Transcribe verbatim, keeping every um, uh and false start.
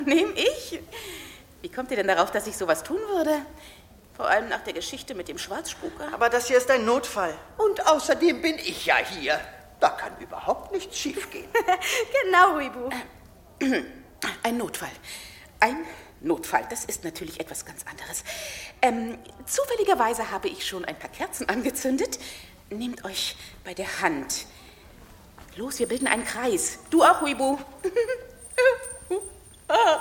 Nehm ich? Wie kommt ihr denn darauf, dass ich sowas tun würde? Vor allem nach der Geschichte mit dem Schwarzspuker. Aber das hier ist ein Notfall. Und außerdem bin ich ja hier. Da kann überhaupt nichts schiefgehen. Genau, Huibu. Ein Notfall. Ein Notfall, das ist natürlich etwas ganz anderes. Ähm, zufälligerweise habe ich schon ein paar Kerzen angezündet. Nehmt euch bei der Hand. Los, wir bilden einen Kreis. Du auch, Huibu.